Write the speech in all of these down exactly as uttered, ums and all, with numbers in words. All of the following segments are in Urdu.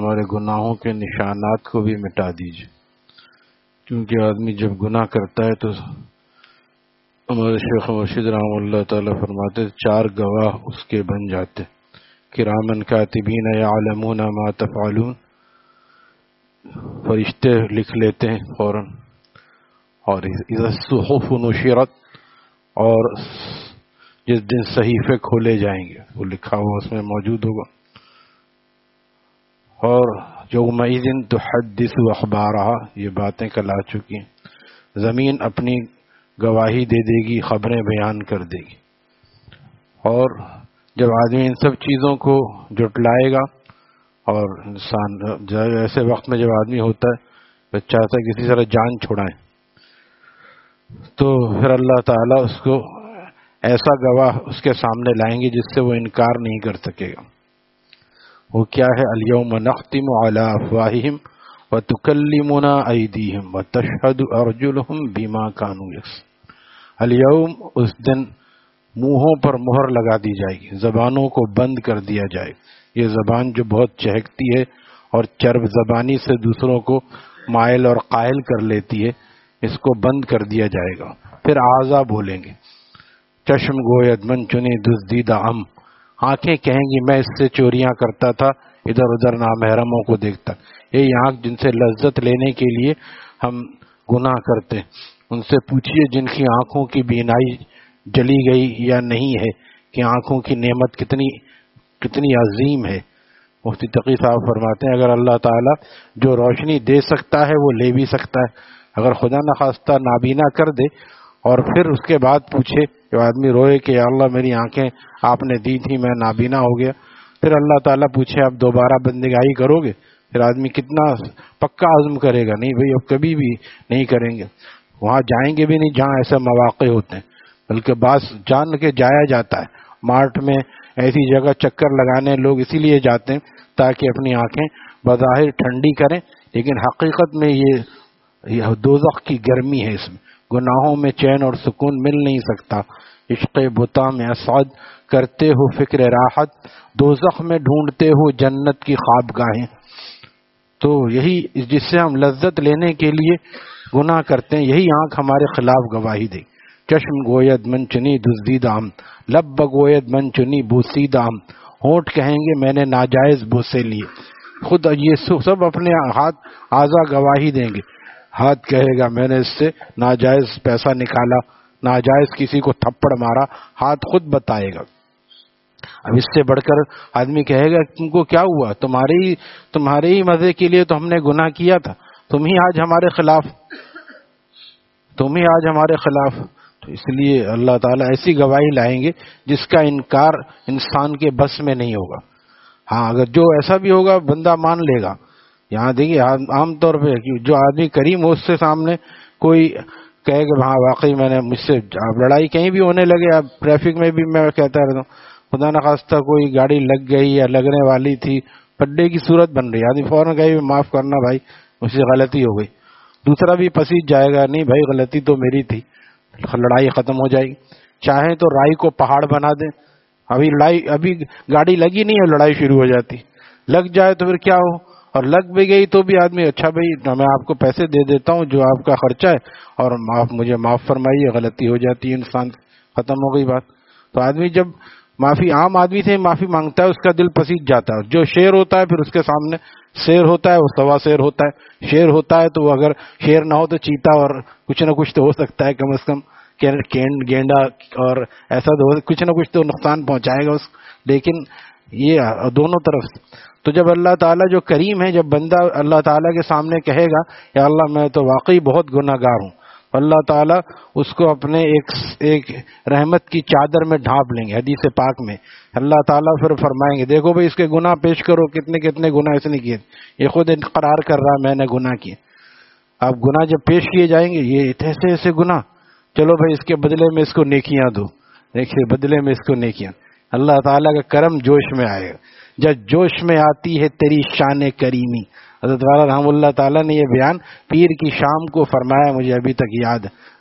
ہمارے گناہوں کے نشانات کو بھی مٹا دیجیے، کیونکہ آدمی جب گناہ کرتا ہے تو ہمارے شیخ مرشد رحمہ اللہ تعالیٰ فرماتے چار گواہ اس کے بن جاتے، کرامن کاتبین یعلمون ما تفعلون، فرشتے لکھ لیتے ہیں فوراً، اور اذا الصحف نشرت، اور جس دن صحیفے کھولے جائیں گے وہ لکھا ہوا اس میں موجود ہوگا، اور یومئذ تحدث اخبارہا، یہ باتیں کل آ چکی ہیں، زمین اپنی گواہی دے دے گی، خبریں بیان کر دے گی۔ اور جب آدمی ان سب چیزوں کو جٹلائے گا، اور انسان ایسے وقت میں جب آدمی ہوتا ہے تو چاہتا ہے کسی طرح جان چھڑائیں، تو پھر اللہ تعالیٰ اس کو ایسا گواہ اس کے سامنے لائیں گے جس سے وہ انکار نہیں کر سکے گا۔ وہ کیا ہے؟ الیوم نختم علی افواہہم وتکلمنا ایدیہم وتشہد ارجلہم بما کانوا یکسبون۔ الیوم، اس دن منہوں پر مہر لگا دی جائے گی، زبانوں کو بند کر دیا جائے گا۔ یہ زبان جو بہت چہکتی ہے اور چرب زبانی سے دوسروں کو مائل اور قائل کر لیتی ہے، اس کو بند کر دیا جائے گا۔ پھر اعضا بولیں گے، چشم گوید من چنی دزدیدہ ام، آنکھیں کہیں گی میں اس سے چوریاں کرتا تھا، ادھر ادھر نامحرموں کو دیکھتا۔ یہ آنکھ جن سے لذت لینے کے لیے ہم گناہ کرتے ہیں، ان سے پوچھئے جن کی آنکھوں کی بینائی جلی گئی یا نہیں ہے کہ آنکھوں کی نعمت کتنی کتنی عظیم ہے۔ مفتی تقی صاحب فرماتے ہیں اگر اللہ تعالیٰ جو روشنی دے سکتا ہے وہ لے بھی سکتا ہے، اگر خدا نخواستہ نابینا کر دے اور پھر اس کے بعد پوچھے، جو آدمی روئے کہ یا اللہ میری آنکھیں آپ نے دی تھی میں نابینا ہو گیا، پھر اللہ تعالیٰ پوچھے اب دوبارہ بندگاہی کرو گے، پھر آدمی کتنا پکا عزم کرے گا، نہیں بھئی اب کبھی بھی نہیں کریں گے، وہاں جائیں گے بھی نہیں جہاں ایسے مواقع ہوتے ہیں، بلکہ بعض جان کے جایا جاتا ہے۔ مارٹ میں ایسی جگہ چکر لگانے لوگ اسی لیے جاتے ہیں تاکہ اپنی آنکھیں بظاہر ٹھنڈی کریں، لیکن حقیقت میں یہ دوزخ کی گرمی ہے، اس میں گناہوں میں چین اور سکون مل نہیں سکتا۔ عشق بتا میں اسعد کرتے ہو فکر راحت، دوزخ میں ڈھونڈتے ہو جنت کی خوابگاہیں۔ تو یہی جس سے ہم لذت لینے کے لیے گناہ کرتے ہیں، یہی آنکھ ہمارے خلاف گواہی دے۔ چشم گوید من چنی دزدیدام، لب بگوید من چنی بوسیدام، ہونٹ کہیں گے میں نے ناجائز بوسے لیے۔ خود یہ سب اپنے ہاتھ اعضا گواہی دیں گے۔ ہاتھ کہے گا میں نے اس سے ناجائز پیسہ نکالا، ناجائز کسی کو تھپڑ مارا، ہاتھ خود بتائے گا۔ اب اس سے بڑھ کر آدمی کہے گا تم کو کیا ہوا، تمہارے ہی تمہارے ہی مزے کے لیے تو ہم نے گناہ کیا تھا، تم ہی آج ہمارے خلاف تم ہی آج ہمارے خلاف تو اس لیے اللہ تعالیٰ ایسی گواہی لائیں گے جس کا انکار انسان کے بس میں نہیں ہوگا۔ ہاں اگر جو ایسا بھی ہوگا بندہ مان لے گا۔ یہاں دیکھیے عام طور پہ جو آدمی کریم ہو اس سے سامنے کوئی کہے کہ ہاں واقعی میں نے مجھ سے اب لڑائی کہیں بھی ہونے لگے، اب ٹریفک میں بھی میں کہتا رہتا ہوں خدا نخواستہ کوئی گاڑی لگ گئی یا لگنے والی تھی، پڈے کی صورت بن رہی، آدمی فوراً کہے معاف کرنا بھائی مجھ سے غلطی ہو گئی، دوسرا بھی پسیج جائے گا نہیں بھائی غلطی تو میری تھی، لڑائی ختم ہو جائے گی۔ چاہیں تو رائی کو پہاڑ بنا دیں، ابھی لڑائی ابھی گاڑی لگی نہیں ہے لڑائی شروع ہو جاتی، لگ جائے تو پھر کیا ہو، اور لگ بھی گئی تو بھی آدمی اچھا بھائی میں آپ کو پیسے دے دیتا ہوں جو آپ کا خرچہ ہے اور معاف مجھے معاف فرمائیے، غلطی ہو جاتی ہے انسان، ختم ہو گئی بات۔ تو آدمی جب معافی عام آدمی سے معافی مانگتا ہے اس کا دل پسیج جاتا ہے، جو شیر ہوتا ہے پھر اس کے سامنے شیر ہوتا ہے وہ سوا شیر ہوتا ہے، شیر ہوتا ہے تو وہ اگر شیر نہ ہو تو چیتا اور کچھ نہ کچھ تو ہو سکتا ہے، کم از کم گینڈا اور ایسا تو کچھ نہ کچھ تو نقصان پہنچائے گا اس، لیکن یہ دونوں طرف سے۔ تو جب اللہ تعالیٰ جو کریم ہے، جب بندہ اللہ تعالیٰ کے سامنے کہے گا یا اللہ میں تو واقعی بہت گناہ گار ہوں، اللہ تعالیٰ اس کو اپنے ایک ایک رحمت کی چادر میں ڈھانپ لیں گے۔ حدیث پاک میں اللہ تعالیٰ پھر فرمائیں گے دیکھو بھائی اس کے گناہ پیش کرو، کتنے کتنے گناہ اس نے کیے، یہ خود اقرار کر رہا میں نے گناہ کیے۔ اب گناہ جب پیش کیے جائیں گے، یہ ایسے ایسے گناہ، چلو بھائی اس کے بدلے میں اس کو نیکیاں دو، دیکھیے بدلے میں اس کو نیکیاں، اللہ تعالیٰ کا کرم جوش میں آئے گا۔ جب جوش میں آتی ہے تیری شان کریمی، حضرت والا رحم اللہ تعالیٰ نے یہ بیان پیر کی شام کو فرمایا، مجھے ابھی تک یاد ہے۔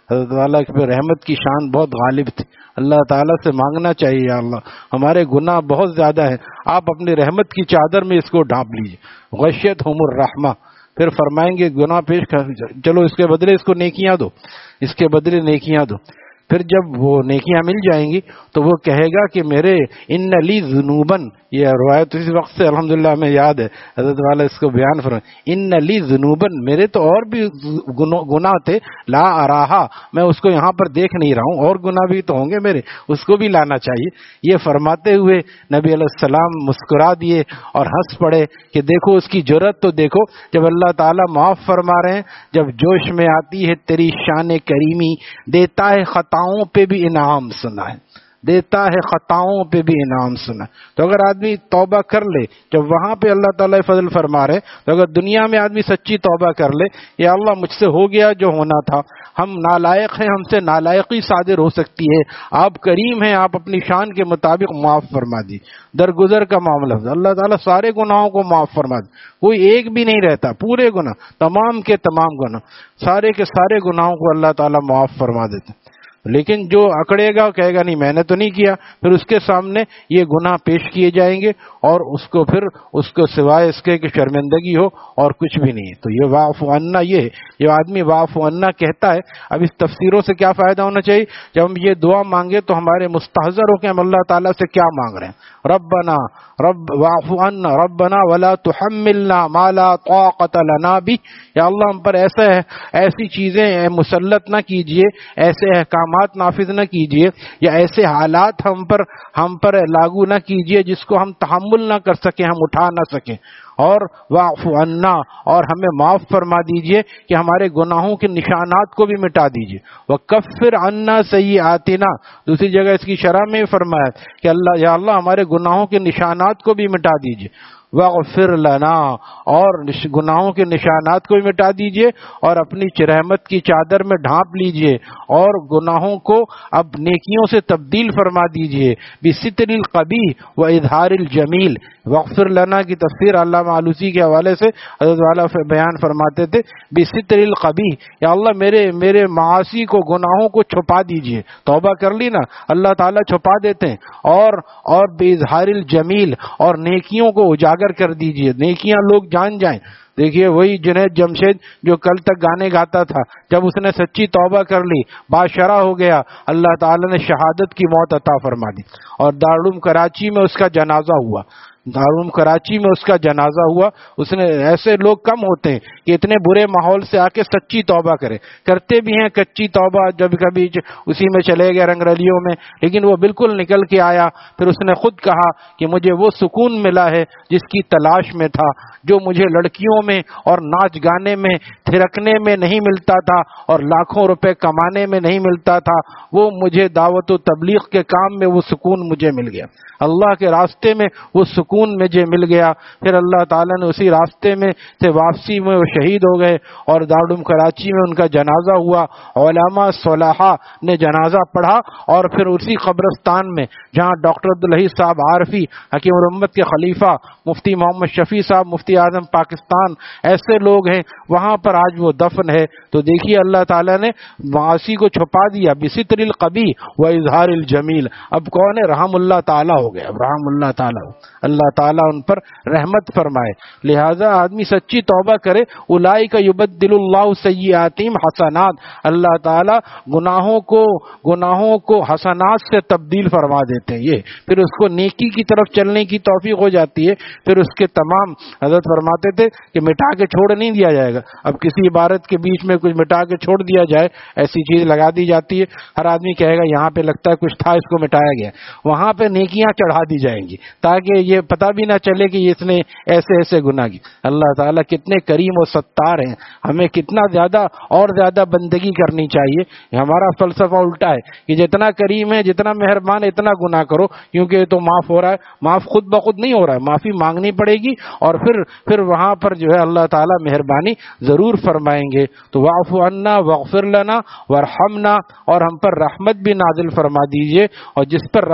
حضرت والا کی رحمت کی شان بہت غالب تھی. اللہ تعالیٰ سے مانگنا چاہیے یا اللہ ہمارے گناہ بہت زیادہ ہیں, آپ اپنی رحمت کی چادر میں اس کو ڈھانپ لیجیے. غشیتہم الرحمہ, پھر فرمائیں گے گناہ پیش کر, چلو اس کے بدلے اس کو نیکیاں دو, اس کے بدلے نیکیاں دو. پھر جب وہ نیکیاں مل جائیں گی تو وہ کہے گا کہ میرے ان لی ذنوبن, یہ روایت اسی وقت سے الحمدللہ ہمیں یاد ہے, حضرت والا اس کو بیان فرمائیں, ان لی ذنوبن, میرے تو اور بھی گناہ تھے, لا اراہا, میں اس کو یہاں پر دیکھ نہیں رہا ہوں, اور گناہ بھی تو ہوں گے میرے, اس کو بھی لانا چاہیے. یہ فرماتے ہوئے نبی علیہ السلام مسکرا دیے اور ہنس پڑے کہ دیکھو اس کی جرت تو دیکھو, جب اللہ تعالیٰ معاف فرما رہے ہیں, جب جوش میں آتی ہے تیری شان کریمی, دیتا ہے خطاؤں پہ بھی انعام سنا ہے, دیتا ہے خطاؤں پہ بھی انعام سنا. تو اگر آدمی توبہ کر لے, جب وہاں پہ اللہ تعالیٰ فضل فرما رہے, تو اگر دنیا میں آدمی سچی توبہ کر لے, یا اللہ مجھ سے ہو گیا جو ہونا تھا, ہم نالائق ہیں, ہم سے نالائقی صادر ہو سکتی ہے, آپ کریم ہیں, آپ اپنی شان کے مطابق معاف فرما دی. درگزر کا معاملہ, اللہ تعالیٰ سارے گناہوں کو معاف فرما دی, کوئی ایک بھی نہیں رہتا, پورے گناہ, تمام کے تمام گناہ, سارے کے سارے گناہوں کو اللہ تعالیٰ معاف فرما دیتے. لیکن جو اکڑے گا کہے گا نہیں میں نے تو نہیں کیا, پھر اس کے سامنے یہ گناہ پیش کیے جائیں گے اور اس کو پھر اس کو سوائے اس کے کہ شرمندگی ہو اور کچھ بھی نہیں. تو یہ واعف عنا, یہ یہ آدمی واعف عنا کہتا ہے. اب اس تفسیروں سے کیا فائدہ ہونا چاہیے, جب ہم یہ دعا مانگے تو ہمارے مستحضر ہو کہ ہم اللہ تعالیٰ سے کیا مانگ رہے ہیں. ربنا رب واعف عنا ربنا ولا تحملنا ما لا طاقت لنا به, یا اللہ ہم پر ایسا ہے ایسی چیزیں مسلط نہ کیجیے, ایسے احکامات نافذ نہ کیجیے, یا ایسے حالات ہم پر ہم پر لاگو نہ کیجیے جس کو ہم تحمل نہ کر سکیں, ہم اٹھا نہ سکیں. اور واعف عنا, اور ہمیں معاف فرما دیجئے کہ ہمارے گناہوں کے نشانات کو بھی مٹا دیجئے. وکفر عنا سیئاتنا, دوسری جگہ اس کی شرح میں فرمایا کہ اللہ یا اللہ ہمارے گناہوں کے نشانات کو بھی مٹا دیجئے. واغفر لنا, اور گناہوں کے نشانات کو بھی مٹا دیجئے اور اپنی رحمت کی چادر میں ڈھانپ لیجئے, اور گناہوں کو اب نیکیوں سے تبدیل فرما دیجئے. بستر القبیح و اظہار الجمیل. واغفر لنا کی تفسیر علامہ آلوسی کے حوالے سے حضرت والا بیان فرماتے تھے, بستر القبیح, یا اللہ میرے میرے معاصی کو, گناہوں کو چھپا دیجئے. توبہ کر لی نا, اللہ تعالیٰ چھپا دیتے ہیں. اور اور باظہار الجمیل, اور نیکیوں کو اجاگر کر دیجئے, نیکیاں لوگ جان جائیں. دیکھیے وہی جنید جمشید جو کل تک گانے گاتا تھا, جب اس نے سچی توبہ کر لی, باشرہ ہو گیا, اللہ تعالیٰ نے شہادت کی موت عطا فرما دی. اور دارالعلوم کراچی میں اس کا جنازہ ہوا, دارالعلوم کراچی میں اس کا جنازہ ہوا. اس نے, ایسے لوگ کم ہوتے ہیں کہ اتنے برے ماحول سے آ کے سچی توبہ کرے, کرتے بھی ہیں کچی توبہ, جب کبھی اسی میں چلے گئے رنگ رلیوں میں, لیکن وہ بالکل نکل کے آیا. پھر اس نے خود کہا کہ مجھے وہ سکون ملا ہے جس کی تلاش میں تھا, جو مجھے لڑکیوں میں اور ناچ گانے میں تھرکنے میں نہیں ملتا تھا اور لاکھوں روپے کمانے میں نہیں ملتا تھا, وہ مجھے دعوت و تبلیغ کے کام میں وہ سکون مجھے مل گیا, اللہ کے راستے میں وہ سکون مجھے مل گیا. پھر اللہ تعالیٰ نے اسی راستے میں سے واپسی میں وہ شہید ہو گئے, اور دارالعلوم کراچی میں ان کا جنازہ ہوا. علماء صلحاء نے جنازہ پڑھا, اور پھر اسی قبرستان میں جہاں ڈاکٹر عبدالحی صاحب عارفی, حکیم الامت کے خلیفہ, مفتی محمد شفیع صاحب مفتی اعظم پاکستان, ایسے لوگ ہیں, وہاں پر آج وہ دفن ہے. تو دیکھیے اللہ تعالیٰ نے معاصی کو چھپا دیا, بستر القبیح و اظہار الجمیل. اب کون ہے, رحم اللہ تعالیٰ ہو گیا, رحم اللہ تعالیٰ ہو, اللہ تعالیٰ ان پر رحمت فرمائے. لہذا آدمی سچی توبہ کرے. اولئک یبدل اللہ سیئاتہم حسنات, اللہ تعالیٰ گناہوں کو گناہوں کو حسنات سے تبدیل فرما دیتے ہیں. یہ پھر اس کو نیکی کی طرف چلنے کی توفیق ہو جاتی ہے. پھر اس کے تمام, حضرت فرماتے تھے کہ مٹا کے چھوڑ نہیں دیا جائے گا. اب کسی عبارت کے بیچ میں کچھ مٹا کے چھوڑ دیا جائے, ایسی چیز لگا دی جاتی ہے, ہر آدمی کہے گا یہاں پہ لگتا ہے کچھ تھا, اس کو مٹایا گیا. وہاں پہ نیکیاں چڑھا دی جائیں گی تاکہ یہ پتہ بھی نہ چلے کہ اس نے ایسے ایسے گناہ کی. اللہ تعالیٰ کتنے کریم و ستار ہیں, ہمیں کتنا زیادہ اور زیادہ بندگی کرنی چاہیے. ہمارا فلسفہ الٹا ہے کہ جتنا کریم ہے, جتنا مہربان, اتنا گناہ کرو, کیونکہ یہ تو معاف ہو رہا ہے. معاف خود بخود نہیں ہو رہا ہے, معافی مانگنی پڑے گی, اور پھر پھر وہاں پر جو ہے اللہ تعالیٰ مہربانی ضرور فرمائیں گے. تو واعف عنا واغفر لنا وارحمنا, اور ہم پر رحمت بھی نازل فرما دیجئے, اور جس پر رحمت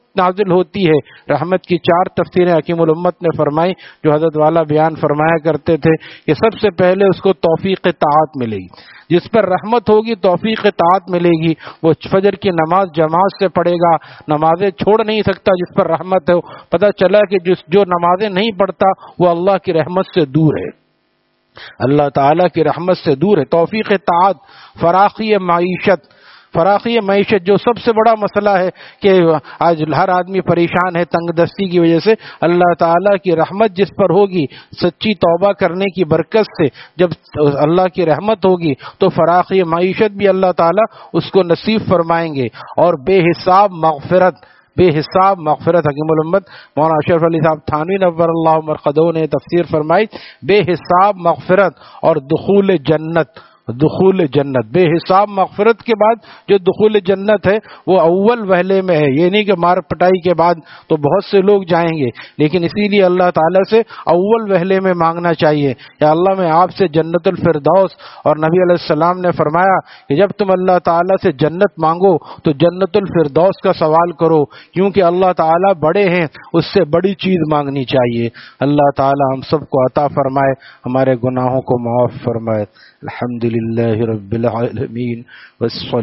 نازل ہوتی ہے۔ رحمت کی چار تفسیریں حکیم الامت نے فرمائی جو حضرت والا بیان فرمایا کرتے تھے کہ سب سے پہلے اس کو توفیق طاعت ملے گی، جس پر رحمت ہوگی توفیق طاعت ملے گی، وہ فجر کی نماز جماعت سے پڑھے گا، نمازیں چھوڑ نہیں سکتا جس پر رحمت ہے۔ پتہ چلا کہ جس جو نمازیں نہیں پڑھتا وہ اللہ کی رحمت سے دور ہے، اللہ تعالیٰ کی رحمت سے دور ہے۔ توفیق طاعت، فراخی معیشت، فراخی معیشت جو سب سے بڑا مسئلہ ہے کہ آج ہر آدمی پریشان ہے تنگ دستی کی وجہ سے، اللہ تعالیٰ کی رحمت جس پر ہوگی سچی توبہ کرنے کی برکت سے، جب اللہ کی رحمت ہوگی تو فراخی معیشت بھی اللہ تعالیٰ اس کو نصیب فرمائیں گے، اور بے حساب مغفرت، بے حساب مغفرت۔ حکیم الامت مولانا اشرف علی صاحب تھانوی نور اللہ مرقدہ نے تفسیر فرمائی، بے حساب مغفرت اور دخول جنت، دخول جنت، بے حساب مغفرت کے بعد جو دخول جنت ہے وہ اول وہلے میں ہے، یہ نہیں کہ مار پٹائی کے بعد تو بہت سے لوگ جائیں گے، لیکن اسی لیے اللہ تعالیٰ سے اول وہلے میں مانگنا چاہیے، یا اللہ میں آپ سے جنت الفردوس، اور نبی علیہ السلام نے فرمایا کہ جب تم اللہ تعالیٰ سے جنت مانگو تو جنت الفردوس کا سوال کرو، کیونکہ اللہ تعالیٰ بڑے ہیں، اس سے بڑی چیز مانگنی چاہیے۔ اللہ تعالیٰ ہم سب کو عطا فرمائے، ہمارے گناہوں کو معاف فرمائے۔ الحمدللہ رب العالمین۔